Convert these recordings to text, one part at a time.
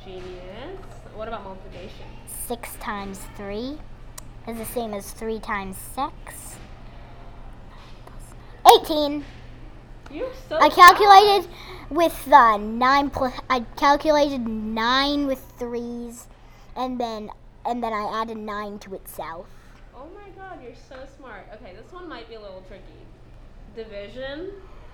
Genius. What about multiplication? 6 times 3 is the same as 3 times 6. 18. You're so I calculated with 9 plus. I calculated 9 with 3s, and then I added 9 to itself. Oh my god, you're so smart. Okay, this one might be a little tricky. Division.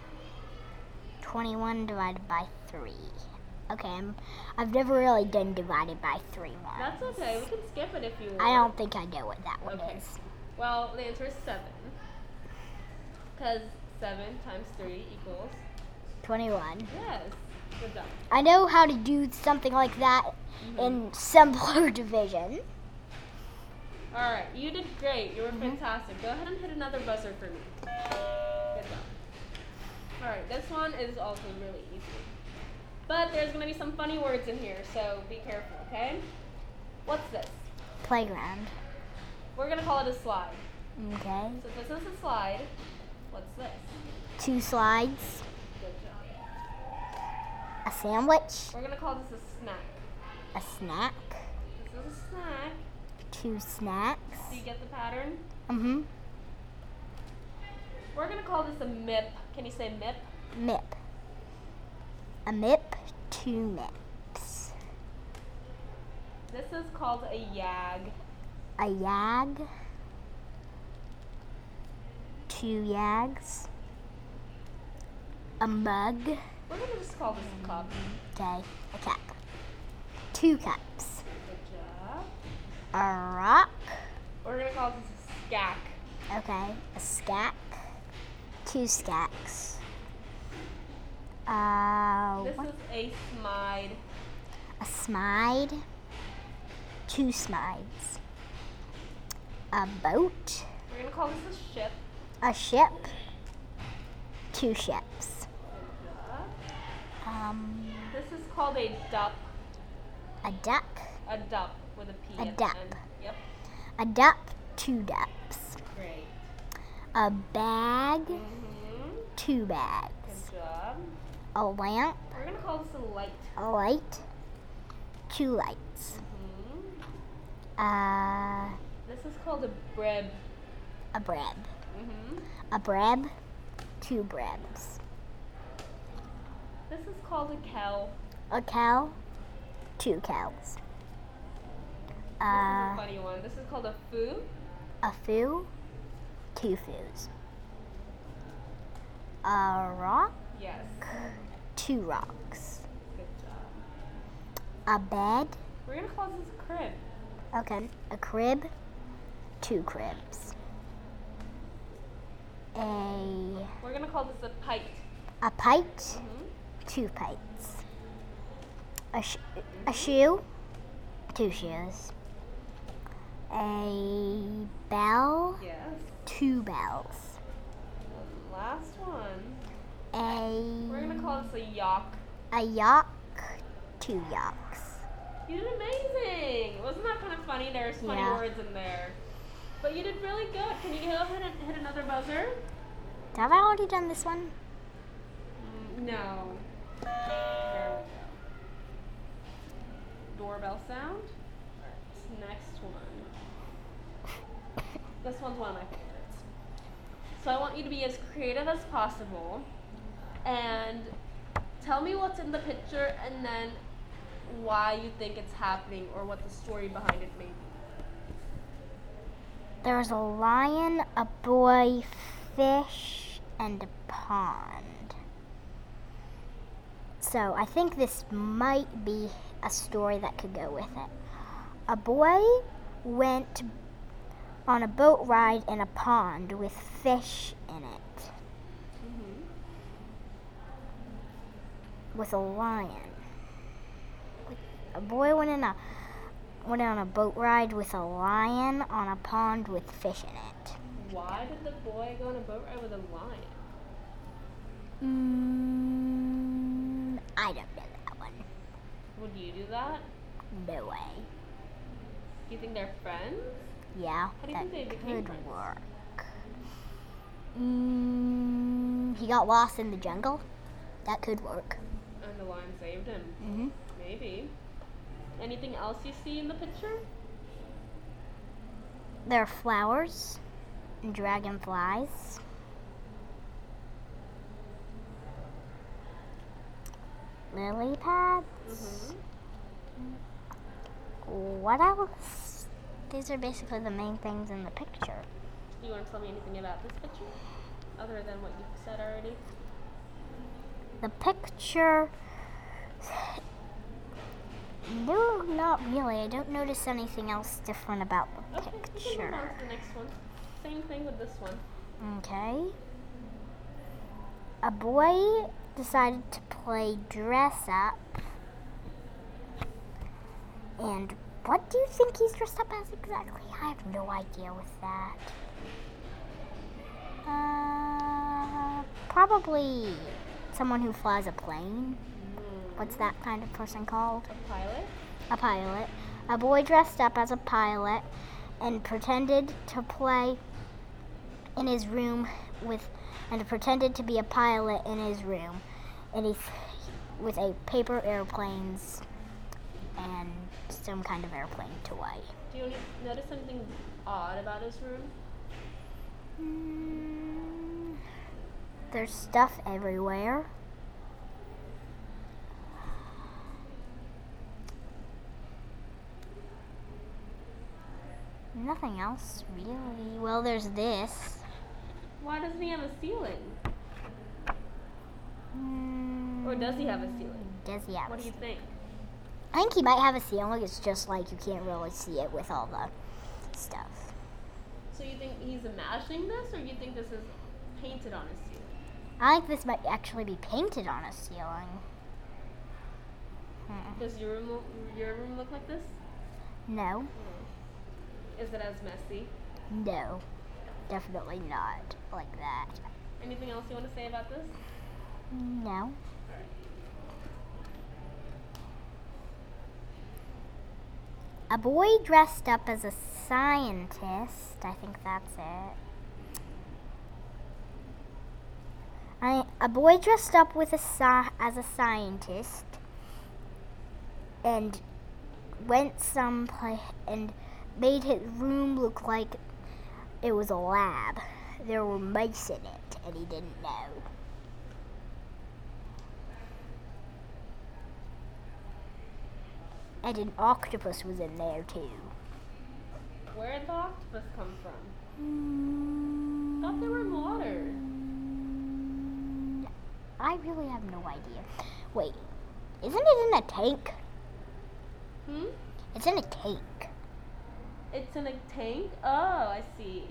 21 divided by 3. Okay, I've never really done divided by 3 once. That's okay. We can skip it if you want. I don't think I know what that one Okay. is. Well, the answer is 7. Because 7 times 3 equals 21. Yes. Good job. I know how to do something like that in simpler division. All right, you did great. You were fantastic. Go ahead and hit another buzzer for me. Good job. All right, this one is also really easy. But there's going to be some funny words in here, so be careful, okay? What's this? Playground. We're going to call it a slide. Okay. So this is a slide. What's this? 2 slides. Good job. A sandwich. We're going to call this a snack. A snack. This is a snack. 2 snacks. Do you get the pattern? Mm-hmm. We're going to call this a MIP. Can you say MIP? MIP. A MIP. 2 MIPs. This is called a YAG. A YAG. 2 YAGs. A mug. We're going to just call this a cup. Okay. A cup. 2 cups. Good job. A rock. We're going to call this a skack. Okay. A skack. 2 skacks. This is a smide. A smide. 2 smides. A boat. We're going to call this a ship. A ship. 2 ships. Good job. This is called a dup. A duck. A dup with a P. A at the dup. end. Yep. A duck. 2 ducks. Great. A bag. Mm-hmm. 2 bags. Good job. A lamp. We're going to call this a light. A light. 2 lights. Mm-hmm. This is called a brib. A bread. Mm-hmm. A bread. 2 breads. This is called a cow. A cow. 2 cows. This is a funny one. This is called a foo. A foo. 2 foos. A rock. Yes. 2 rocks. Good job. A bed. We're going to call this a crib. Okay. A crib. 2 cribs. We're going to call this a pite. A pite. Mm-hmm. 2 pites. A shoe. 2 shoes. A bell. Yes. 2 bells. And last one. We're A going to call this a yock. yacht. 2 yaks. You did amazing. Wasn't that kind of funny? There's funny Yeah. words in there. But you did really good. Can you go ahead and hit another buzzer? Have I already done this one? No. There we go. Doorbell sound. Alright, next one. This one's one of my favorites. So I want you to be as creative as possible and tell me what's in the picture and then why you think it's happening or what the story behind it may be. There's a lion, a boy, fish, and a pond. So I think this might be a story that could go with it. A boy went on a boat ride in a pond with fish in it. With a lion. A boy went on a boat ride with a lion on a pond with fish in it. Why did the boy go on a boat ride with a lion? I don't know that one. Would you do that? No way. Do you think they're friends? Yeah, How do you that think they became could friends? work. He got lost in the jungle. That could work. And the lion saved him. Mm-hmm. Maybe. Anything else you see in the picture? There are flowers and dragonflies. Lily pads. What else? These are basically the main things in the picture. Do you want to tell me anything about this picture? Other than what you've said already? The picture... No, not really. I don't notice anything else different about the Okay, we can picture. move on to the next one. Same thing with this one. Okay. A boy decided to play dress up. And what do you think he's dressed up as exactly? I have no idea with that. Probably someone who flies a plane. What's that kind of person called? A pilot? A pilot. A boy dressed up as a pilot and pretended to play in his room and pretended to be a pilot in his room, and he's with a paper airplanes and some kind of airplane toy. Do you notice anything odd about his room? There's stuff everywhere. Nothing else, really. Well, there's this. Why doesn't he have a ceiling? Or does he have a ceiling? Does he have What do you think? I think he might have a ceiling. It's just like you can't really see it with all the stuff. So you think he's imagining this, or you think this is painted on his ceiling? I think this might actually be painted on a ceiling. Does your room look like this? No. Is it as messy? No. Definitely not like that. Anything else you want to say about this? No. A boy dressed up as a scientist. I think that's it. A boy dressed up with as a scientist and went someplace and made his room look like it was a lab. There were mice in it, and he didn't know. And an octopus was in there too. Where did the octopus come from? Thought they were in water. I really have no idea. Wait, isn't it in a tank? It's in a tank. It's in a tank? Oh, I see.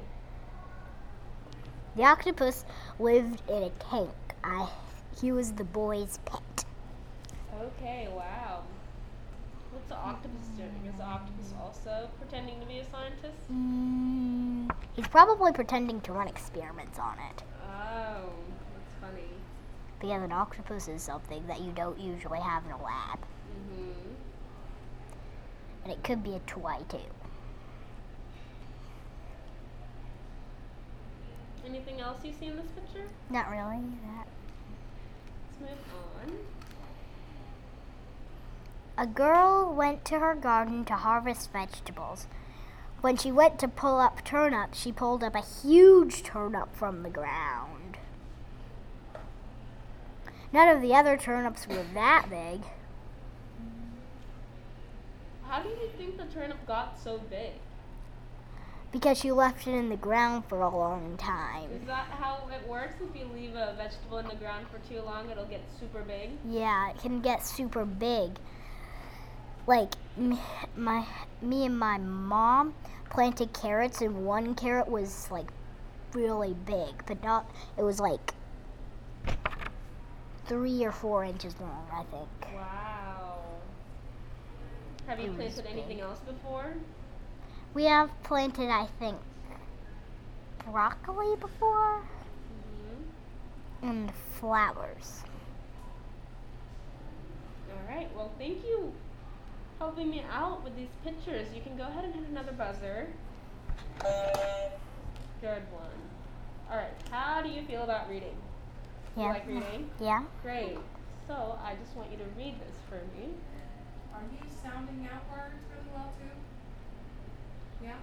The octopus lived in a tank. He was the boy's pet. Okay, wow. What's the octopus doing? Is the octopus also pretending to be a scientist? He's probably pretending to run experiments on it. Oh, that's funny. Because an octopus is something that you don't usually have in a lab. And it could be a toy too. Anything else you see in this picture? Not really. Let's move on. A girl went to her garden to harvest vegetables. When she went to pull up turnips, she pulled up a huge turnip from the ground. None of the other turnips were that big. How do you think the turnip got so big? Because she left it in the ground for a long time. Is that how it works? If you leave a vegetable in the ground for too long, it'll get super big? Yeah, it can get super big. Like, me and my mom planted carrots, and one carrot was, like, really big. But it was, like, 3 or 4 inches long, I think. Wow. Have you planted anything else before? We have planted, I think, broccoli before, and flowers. All right. Well, thank you for helping me out with these pictures. You can go ahead and hit another buzzer. Good one. All right. How do you feel about reading? Yeah. You like reading? Yeah. Great. So I just want you to read this for me. Are you sounding out words really well too? Yeah?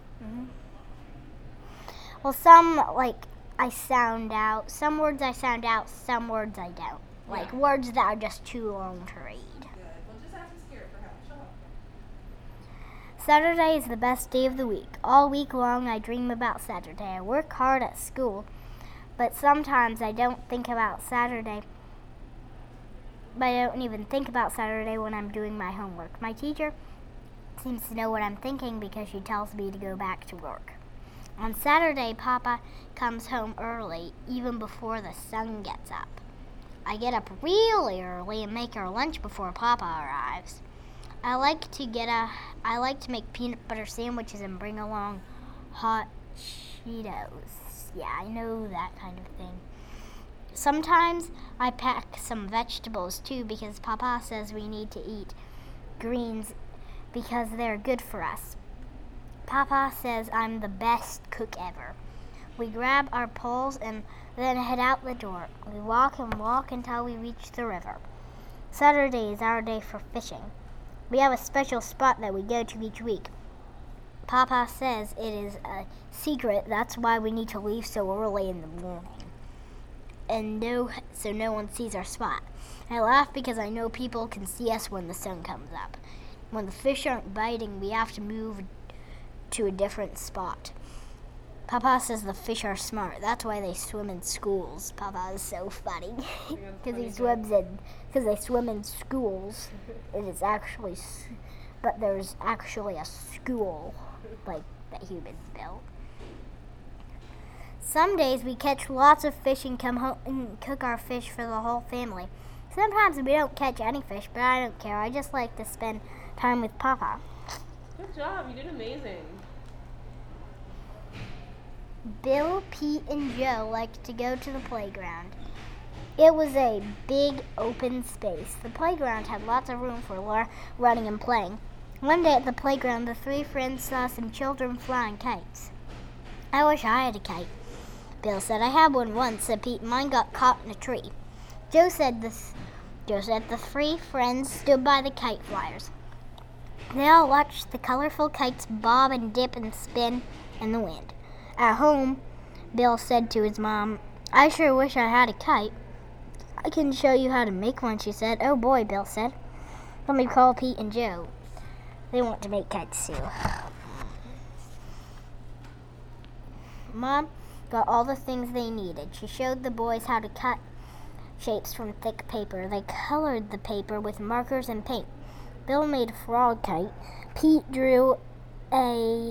Well, some, like, I sound out. Some words I sound out, some words I don't. Like, words that are just too long to read. Good. Well, just ask the Spirit for help. She'll help. Saturday is the best day of the week. All week long, I dream about Saturday. I work hard at school, but sometimes I don't think about Saturday. But I don't even think about Saturday when I'm doing my homework. My teacher seems to know what I'm thinking because she tells me to go back to work. On Saturday, Papa comes home early, even before the sun gets up. I get up really early and make our lunch before Papa arrives. I like to make peanut butter sandwiches and bring along hot Cheetos. Yeah, I know that kind of thing. Sometimes I pack some vegetables too because Papa says we need to eat greens because they're good for us. Papa says I'm the best cook ever. We grab our poles and then head out the door. We walk and walk until we reach the river. Saturday is our day for fishing. We have a special spot that we go to each week. Papa says it is a secret, that's why we need to leave so early in the morning. So no one sees our spot. I laugh because I know people can see us when the sun comes up. When the fish aren't biting, we have to move to a different spot. Papa says the fish are smart. That's why they swim in schools. Papa is so funny because they swim in schools. But there's actually a school like that humans built. Some days we catch lots of fish and come home and cook our fish for the whole family. Sometimes we don't catch any fish, but I don't care. I just like to spend time with Papa. Good job. You did amazing. Bill, Pete, and Joe liked to go to the playground. It was a big open space. The playground had lots of room for running and playing. One day at the playground, the three friends saw some children flying kites. I wish I had a kite. Bill said, I had one once, said Pete. Mine got caught in a tree. Joe said the three friends stood by the kite flyers. They all watched the colorful kites bob and dip and spin in the wind. At home, Bill said to his mom, I sure wish I had a kite. I can show you how to make one, she said. Oh boy, Bill said. Let me call Pete and Joe. They want to make kites too. Mom got all the things they needed. She showed the boys how to cut shapes from thick paper. They colored the paper with markers and paint. Bill made a frog kite. Pete drew a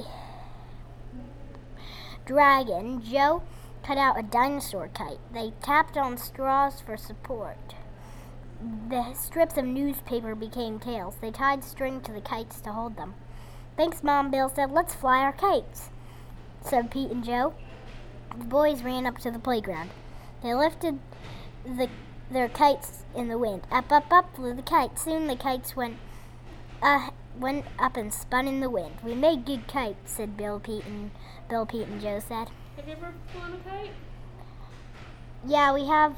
dragon. Joe cut out a dinosaur kite. They tapped on straws for support. The strips of newspaper became tails. They tied string to the kites to hold them. Thanks, Mom, Bill said. Let's fly our kites, said Pete and Joe. The boys ran up to the playground. They lifted their kites in the wind. Up, up, up flew the kites. Soon the kites went up and spun in the wind. We made good kites, said Bill, Pete, and Joe said. Have you ever flown a kite? Yeah, we have,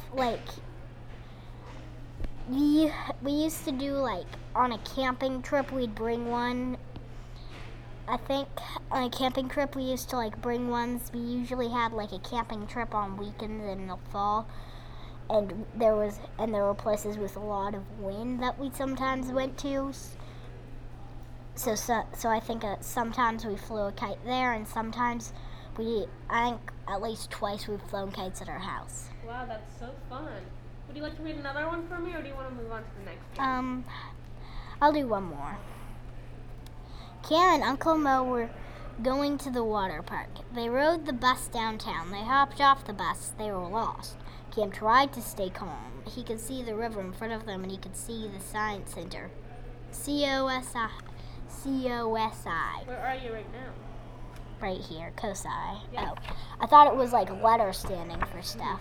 we used to do, on a camping trip, we'd bring one. I think on a camping trip, we used to, bring ones. We usually had, a camping trip on weekends in the fall. And there were places with a lot of wind that we sometimes went to. So I think sometimes we flew a kite there, and sometimes I think at least twice we've flown kites at our house. Wow, that's so fun. Would you like to read another one for me, or do you want to move on to the next one? I'll do one more. Cam and Uncle Mo were going to the water park. They rode the bus downtown. They hopped off the bus. They were lost. Cam tried to stay calm. He could see the river in front of them, and he could see the science center. COSI. Where are you right now? Right here, COSI. Yeah. Oh, I thought it was letters standing for stuff.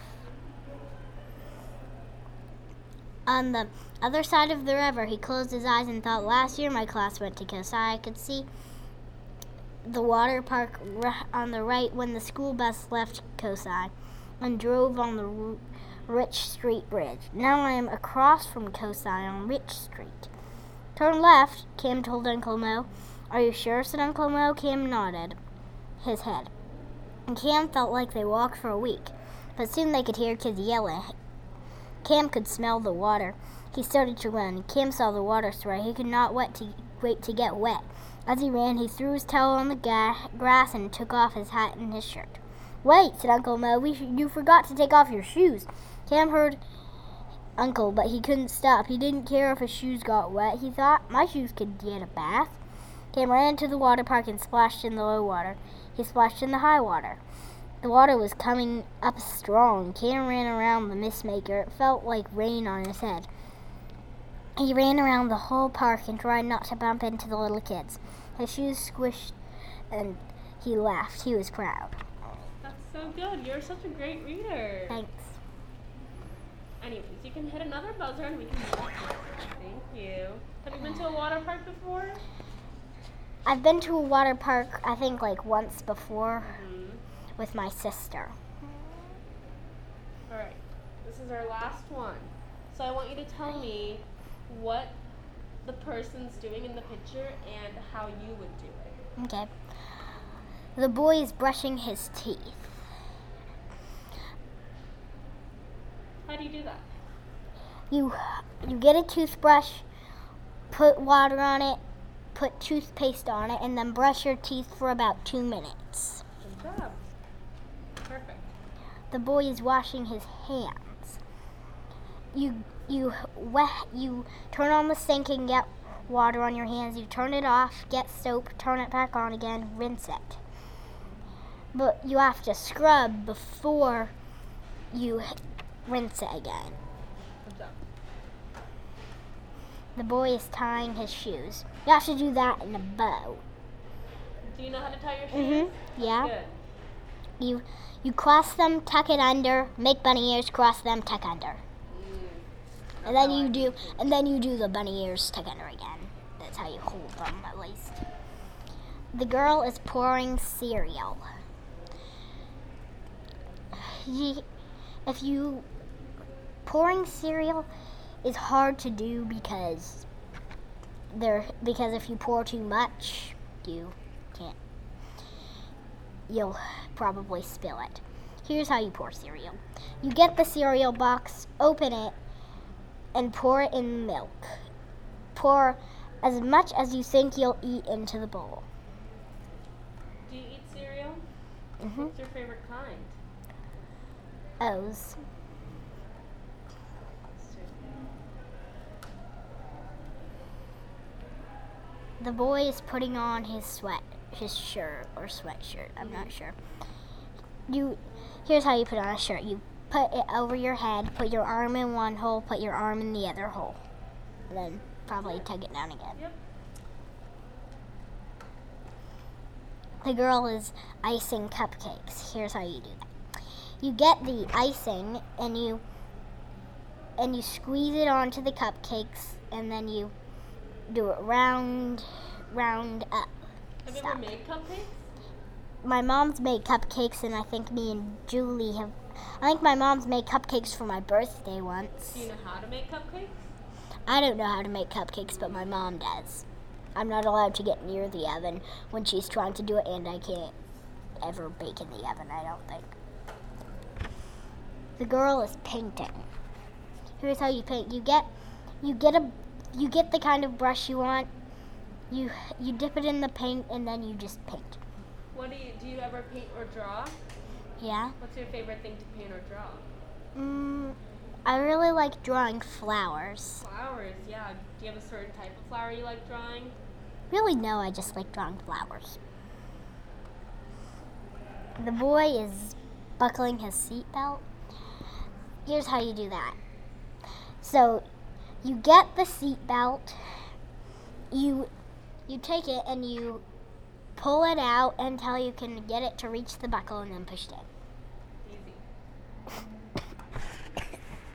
On the other side of the river, he closed his eyes and thought, last year my class went to COSI. I could see the water park on the right when the school bus left COSI and drove on the Rich Street Bridge. Now I am across from COSI on Rich Street. Turn left, Cam told Uncle Mo. Are you sure? Said Uncle Mo. Cam nodded his head. And Cam felt like they walked for a week, but soon they could hear kids yelling. Cam could smell the water. He started to run. Cam saw the water spray. He could not wait to get wet. As he ran, he threw his towel on the grass and took off his hat and his shirt. Wait, said Uncle Mo. You forgot to take off your shoes. Cam heard Uncle, but he couldn't stop. He didn't care if his shoes got wet. He thought, my shoes could get a bath. Cam ran to the water park and splashed in the low water. He splashed in the high water. The water was coming up strong. Cam ran around the mist maker. It felt like rain on his head. He ran around the whole park and tried not to bump into the little kids. His shoes squished and he laughed. He was proud. That's so good. You're such a great reader. Thanks. Anyways, you can hit another buzzer and we can Thank you. Have you been to a water park before? I've been to a water park, I think, like once before Mm-hmm. with my sister. Alright. This is our last one. So I want you to tell me what the person's doing in the picture and how you would do it. Okay. The boy is brushing his teeth. How do you do that? You get a toothbrush, put water on it, put toothpaste on it, and then brush your teeth for about 2 minutes. Good job. Perfect. The boy is washing his hands. You turn on the sink and get water on your hands. You turn it off, get soap, turn it back on again, rinse it. But you have to scrub before you rinse it again. Good job. The boy is tying his shoes. You have to do that in a bow. Do you know how to tie your shoes? Yeah. Good. You cross them, tuck it under, make bunny ears, cross them, tuck under. And then you do the bunny ears tuck under again. That's how you hold them, at least. The girl is pouring cereal. Pouring cereal is hard to do because if you pour too much, you'll probably spill it. Here's how you pour cereal. You get the cereal box, open it, and pour it in milk. Pour as much as you think you'll eat into the bowl. Do you eat cereal? Mm-hmm. What's your favorite kind? O's. The boy is putting on his shirt or sweatshirt. I'm not sure. Here's how you put on a shirt. You put it over your head, put your arm in one hole, put your arm in the other hole. And then probably tug it down again. Yep. The girl is icing cupcakes. Here's how you do that. You get the icing and you squeeze it onto the cupcakes and then you do it round up. Have you ever made cupcakes? My mom's made cupcakes, and I think me and Julie have. I think my mom's made cupcakes for my birthday once. Do you know how to make cupcakes? I don't know how to make cupcakes, but my mom does. I'm not allowed to get near the oven when she's trying to do it, and I can't ever bake in the oven, I don't think. The girl is painting. Here's how you paint. You get the kind of brush you want. You dip it in the paint, and then you just paint. Do you ever paint or draw? Yeah. What's your favorite thing to paint or draw? I really like drawing flowers. Flowers, yeah. Do you have a certain type of flower you like drawing? Really, no, I just like drawing flowers. The boy is buckling his seatbelt. Here's how you do that. So, you get the seatbelt, you take it and you pull it out until you can get it to reach the buckle and then push it in. Easy.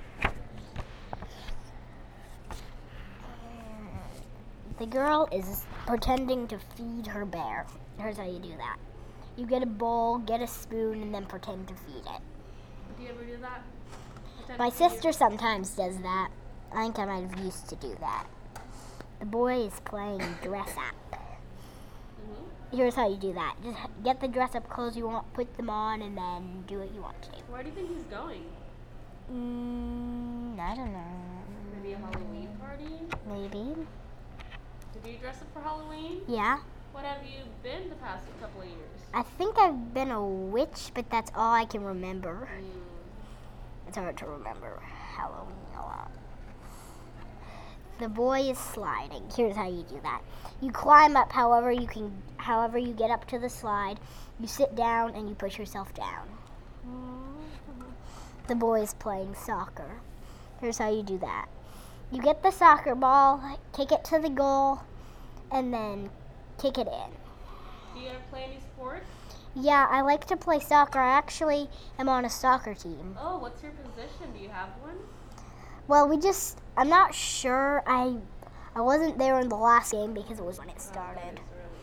The girl is pretending to feed her bear. Here's how you do that. You get a bowl, get a spoon, and then pretend to feed it. Do you ever do that? My sister sometimes does that. I think I might have used to do that. The boy is playing dress up. Mm-hmm. Here's how you do that. Just get the dress up clothes you want, put them on, and then do what you want to do. Where do you think he's going? I don't know. Maybe a Halloween party? Maybe. Did you dress up for Halloween? Yeah. What have you been the past couple of years? I think I've been a witch, but that's all I can remember. It's hard to remember Halloween a lot. The boy is sliding. Here's how you do that. You climb up however you get up to the slide. You sit down and you push yourself down. The boy is playing soccer. Here's how you do that. You get the soccer ball, kick it to the goal, and then kick it in. Do you ever play any sports? Yeah, I like to play soccer. I actually am on a soccer team. Oh, what's your position? Do you have one? Well, I'm not sure. I wasn't there in the last game because it was when it started. It's early.